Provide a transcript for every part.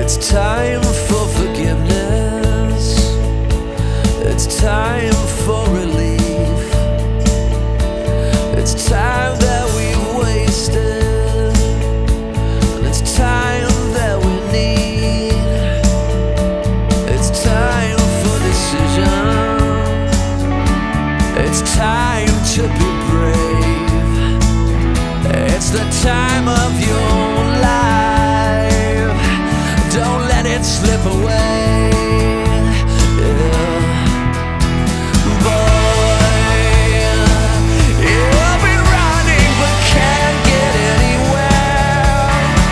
It's time for forgiveness. It's time for relief. It's time that we've wasted, and it's time that we need. It's time for decision. It's time to be brave. It's the time of your life. Don't let it slip away. Yeah. Boy, you've been running but can't get anywhere.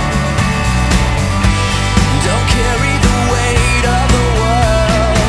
Don't carry the weight of the world.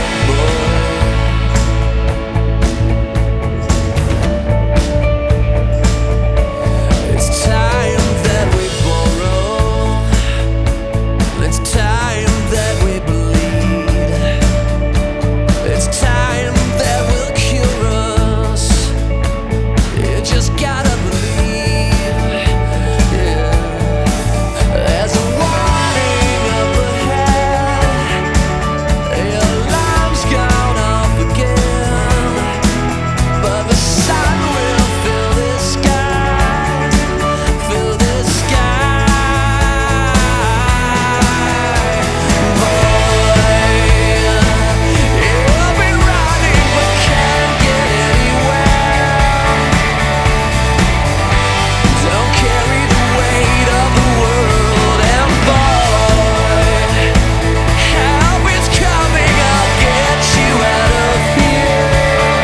It's time that we borrow. It's time that we bleed. It's time that will cure us. You just gotta believe. Yeah. There's a warning up ahead. Your alarm's gone off again, but the sun will fill this sky, fill this sky. Boy, you've been running but can't get anywhere. Don't carry the weight of the world, and boy, help is coming. I'll get you out of here.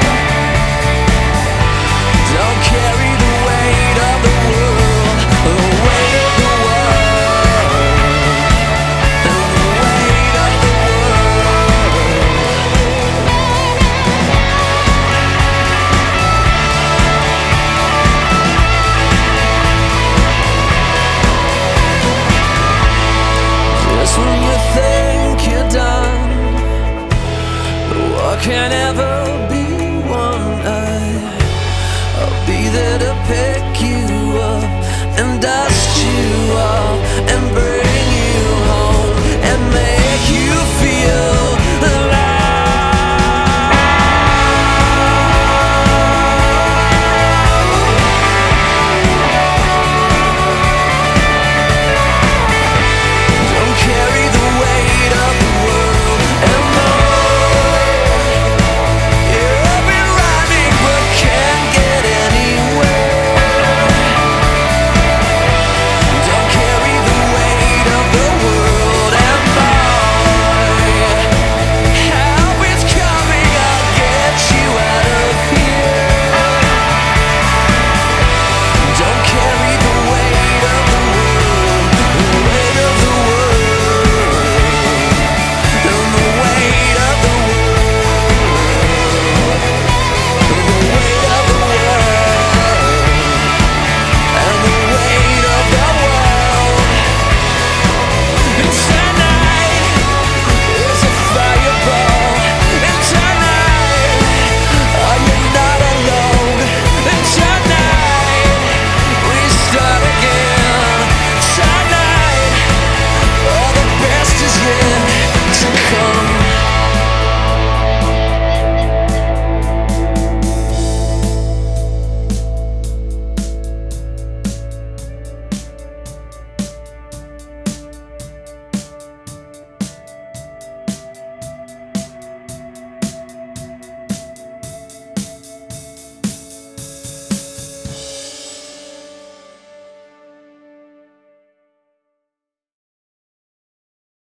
Don't carry the weight of the world, the weight of the world, the weight of the world. Just when you think you're done, the war can't ever be won. I'll be there to pick you